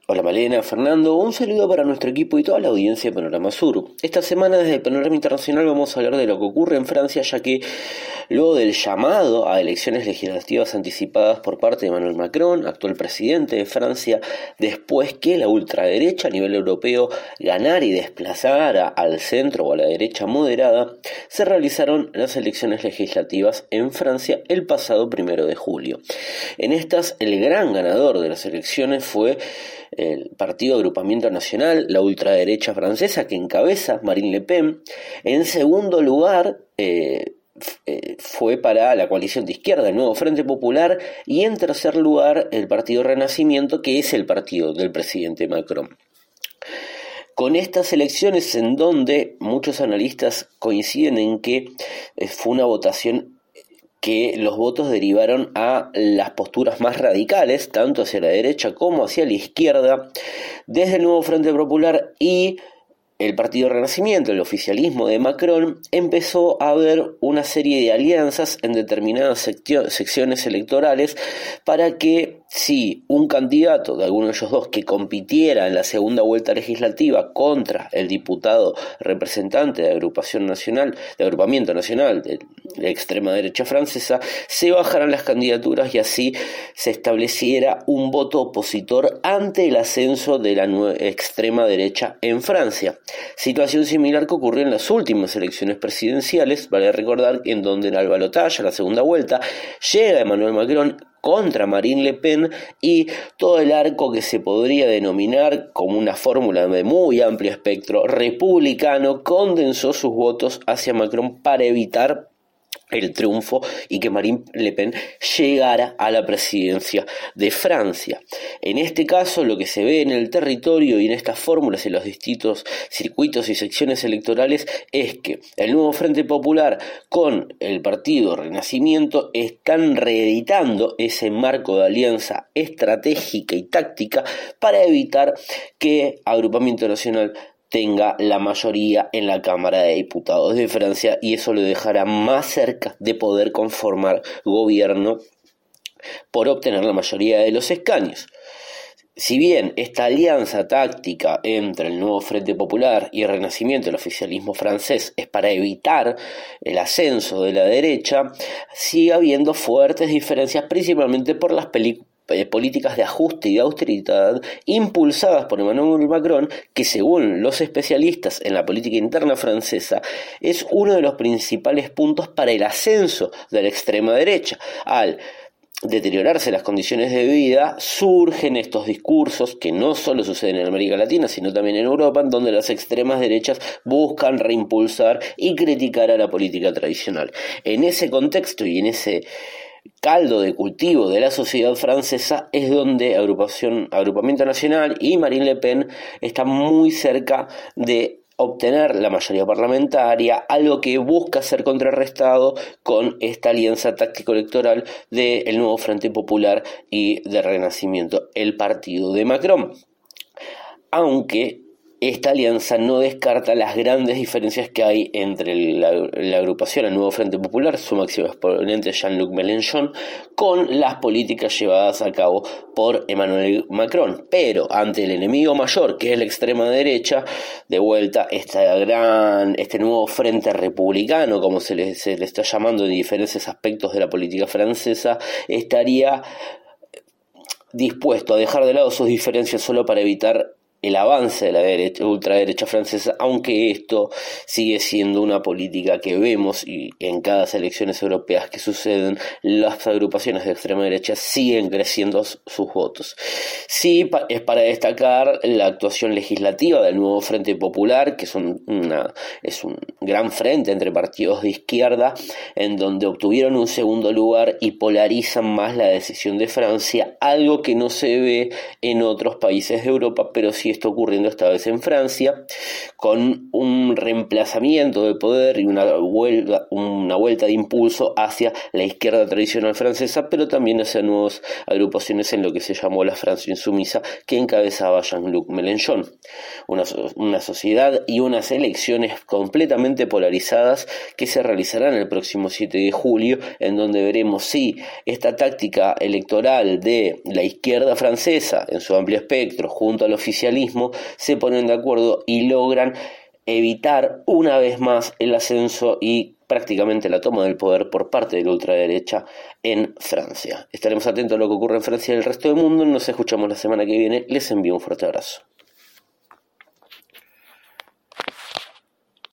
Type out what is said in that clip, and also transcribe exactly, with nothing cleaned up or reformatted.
Hola Malena, Fernando, un saludo para nuestro equipo y toda la audiencia de Panorama Sur. Esta semana desde el Panorama Internacional vamos a hablar de lo que ocurre en Francia, ya que luego del llamado a elecciones legislativas anticipadas por parte de Emmanuel Macron, actual presidente de Francia, después que la ultraderecha a nivel europeo ganara y desplazara al centro o a la derecha moderada, se realizaron las elecciones legislativas en Francia el pasado primero de julio. En estas, el gran ganador de las elecciones fue el Partido Agrupamiento Nacional, la ultraderecha francesa que encabeza Marine Le Pen. En segundo lugar eh, eh, fue para la coalición de izquierda, el Nuevo Frente Popular, y en tercer lugar el Partido Renacimiento, que es el partido del presidente Macron. Con estas elecciones, en donde muchos analistas coinciden en que eh, fue una votación que los votos derivaron a las posturas más radicales, tanto hacia la derecha como hacia la izquierda, desde el Nuevo Frente Popular y el Partido Renacimiento, el oficialismo de Macron, empezó a haber una serie de alianzas en determinadas sectio- secciones electorales para que si un candidato de alguno de ellos dos que compitiera en la segunda vuelta legislativa contra el diputado representante de agrupación nacional, de agrupamiento nacional de la extrema derecha francesa, se bajaran las candidaturas y así se estableciera un voto opositor ante el ascenso de la nue- extrema derecha en Francia. Situación similar que ocurrió en las últimas elecciones presidenciales, vale recordar, en donde en el balotaje, la segunda vuelta, llega Emmanuel Macron contra Marine Le Pen y todo el arco que se podría denominar como una fórmula de muy amplio espectro republicano condensó sus votos hacia Macron para evitar el triunfo y que Marine Le Pen llegara a la presidencia de Francia. En este caso, lo que se ve en el territorio y en estas fórmulas en los distintos circuitos y secciones electorales es que el Nuevo Frente Popular con el Partido Renacimiento están reeditando ese marco de alianza estratégica y táctica para evitar que Agrupamiento Nacional tenga la mayoría en la Cámara de Diputados de Francia, y eso lo dejará más cerca de poder conformar gobierno por obtener la mayoría de los escaños. Si bien esta alianza táctica entre el Nuevo Frente Popular y el Renacimiento, el oficialismo francés, es para evitar el ascenso de la derecha, sigue habiendo fuertes diferencias, principalmente por las películas políticas de ajuste y de austeridad impulsadas por Emmanuel Macron, que según los especialistas en la política interna francesa es uno de los principales puntos para el ascenso de la extrema derecha. Al deteriorarse las condiciones de vida, surgen estos discursos que no solo suceden en América Latina, sino también en Europa, en donde las extremas derechas buscan reimpulsar y criticar a la política tradicional. En ese contexto y en ese caldo de cultivo de la sociedad francesa es donde agrupación, Agrupamiento Nacional y Marine Le Pen están muy cerca de obtener la mayoría parlamentaria, algo que busca ser contrarrestado con esta alianza táctico-electoral del Nuevo Frente Popular y del Renacimiento, el partido de Macron. Aunque esta alianza no descarta las grandes diferencias que hay entre la, la agrupación, el Nuevo Frente Popular, su máximo exponente Jean-Luc Mélenchon, con las políticas llevadas a cabo por Emmanuel Macron. Pero ante el enemigo mayor, que es la extrema derecha, de vuelta esta gran, este nuevo frente republicano, como se le, se le está llamando en diferentes aspectos de la política francesa, estaría dispuesto a dejar de lado sus diferencias solo para evitar el avance de la derecha, ultraderecha francesa, aunque esto sigue siendo una política que vemos y en cada elecciones europeas que suceden, las agrupaciones de extrema derecha siguen creciendo sus votos. Sí, es para destacar la actuación legislativa del Nuevo Frente Popular, que es, un, una, es un gran frente entre partidos de izquierda, en donde obtuvieron un segundo lugar y polarizan más la decisión de Francia, algo que no se ve en otros países de Europa, pero sí está ocurriendo esta vez en Francia, con un reemplazamiento de poder y una vuelta, una vuelta de impulso hacia la izquierda tradicional francesa, pero también hacia nuevas agrupaciones en lo que se llamó la Francia insumisa, que encabezaba Jean-Luc Mélenchon. Una, una sociedad y unas elecciones completamente polarizadas que se realizarán el próximo siete de julio, en donde veremos si esta táctica electoral de la izquierda francesa en su amplio espectro junto al oficialismo se ponen de acuerdo y logran evitar una vez más el ascenso y prácticamente la toma del poder por parte de la ultraderecha en Francia. Estaremos atentos a lo que ocurre en Francia y el resto del mundo. Nos escuchamos la semana que viene. Les envío un fuerte abrazo.